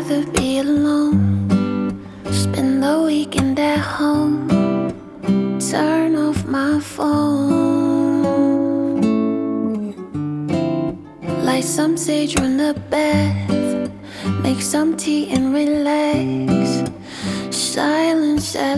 rather be alone, spend the weekend at home, turn off my phone, light some sage, run a bath, make some tea and relax, silence at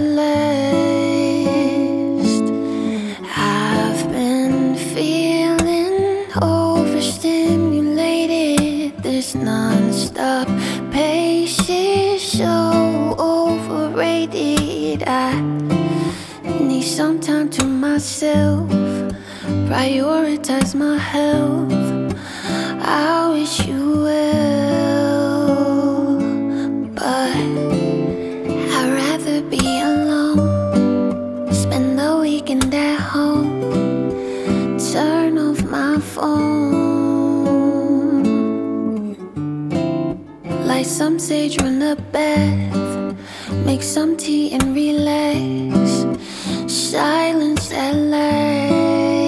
last. I've been feeling overstimulated. This non-stop pace is so overrated. I need some time to myself, prioritize my health. I wish you well, but I'd rather be alone, spend the weekend at home, turn off my phone, light some sage, run a bath, make some tea and relax, silence at last.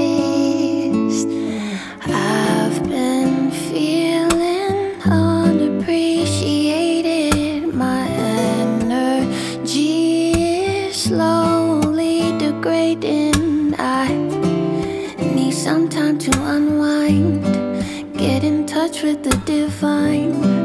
I've been feeling unappreciated. My energy is slowly degrading. I need some time to unwind, get in touch with the divine.